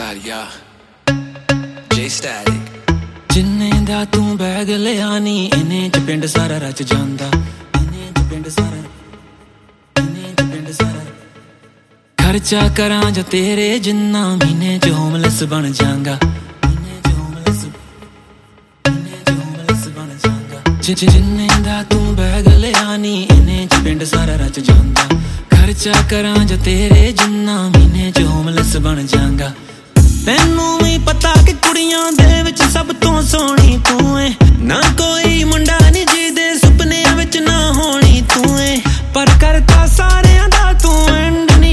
God, yeah. J Static. जिन्ने दा तू बैग लिया नी इन्ने च पिंड सारा रच जांदा इन्ने च पिंड सारा खर्चा करां जो तेरे जिन्ना महीने च होमलेस बन जांगा जिन्ने दा तू बैग लिया नी इन्ने च पिंड सारा रच जांदा खर्चा करां जो तेरे जिन्ना महीने च होमलेस बन जांगा तैनू भी पता कि कुड़ियां दे विच सब तो सोहनी तू है ना कोई मुंडा नी जिहदे सुपनियां विच ना होनी तू है पर करता सारेयां दा तू एंड नी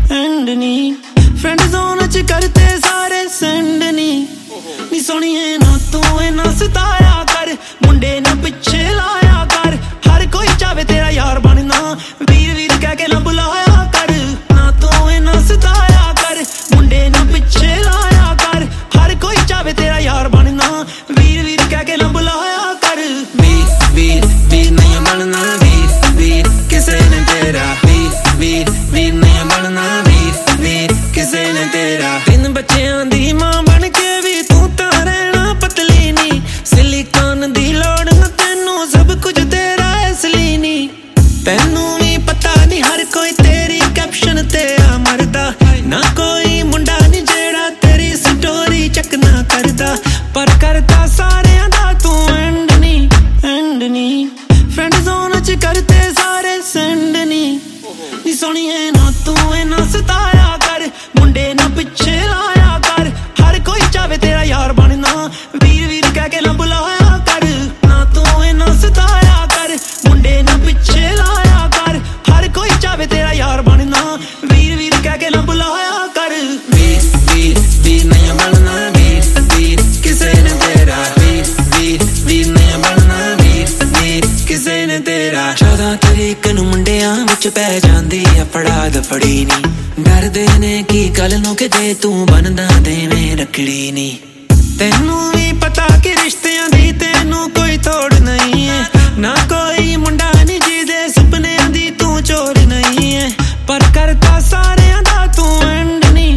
फ्रेंड जोन च करते सारे सेंड नी सोहणीए ना तू ना सताया कर मुंडे ना पिछे लाया कर हर कोई चाहे तेरा यार बनना वीर वीर कह के ना बुलाया कर ना तू ना सताया कर मुंडे ना पिछे लाया कर हर कोई चाहे तेरा यार बनना वीर वीर कह के ना बुलाया कर वीर वीर वीर नहीं बनना वीर वीर किसे ने तेरा वीर वीर वीर नहीं बनना वीर वीर किसे ने तेरा तीन बच्चों दी मां बन के भी तू तां रहना पतली नी सिलिकॉन दी लोड़ ना तैनू सब कुछ तेरा असली नी तैनू भी पता नहीं हर कोई तेरी कैप्शन ते आ मरदा ना कोई मुंडा नी जेड़ा तेरी स्टोरी चेक ना करदा पर करता सारेयां दा तू एंड नी फ्रेंड जोन च करते सारे सेंड नी सोहणीए ना तू ना सताया कर मुंडे ना पिछे लाया कर हर कोई चाहे तेरा यार बनना वीर वीर कह के ना बुलाया कर ना तू ना सताया कर मुंडे ना पिछे लाया कर हर कोई चाहे तेरा यार बनना वीर वीर कह के ना बुलाया कर वीर वीर वीर नहीं बनना वीर वीर किसे ने तेरा वीर वीर वीर नहीं बनना वीर वीर किसे ने तेरा 14 तरीक नूं मुंडियां विच पै जांदी आ फड़ा दफड़ी नी डरदे ने की कल नूं किते तू बनदा देवें रखड़ी नी तैनू भी पता कि रिश्तियां दी तैनू कोई तोड़ नहीं है ना कोई मुंडा नी जिहदे सुपनियां दी तू चोर नहीं है पर करता सारेयां दा तू एंड नी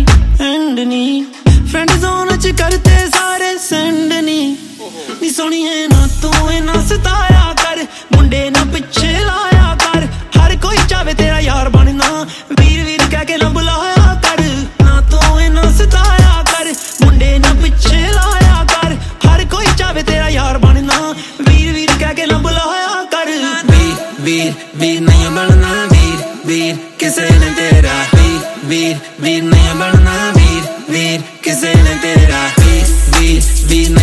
फ्रेंड जोन च करते सारे सेंड नी सोहणीए ना तू ना सताया कर मुंडे ना पिछे लाया कर हर कोई चाहे तेरा यार बनना वीर वीर कह के ना बुलाया कर ना तू ना सताया कर मुंडे ना पिछे लाया कर हर कोई चाहे तेरा यार बनना वीर वीर कह के ना बुलाया कर वीर वीर वीर नहीं बनना वीर वीर किसे ने तेरा वीर वीर वीर नहीं बनना वीर वीर किसे ने तेरा वीर वीर वीर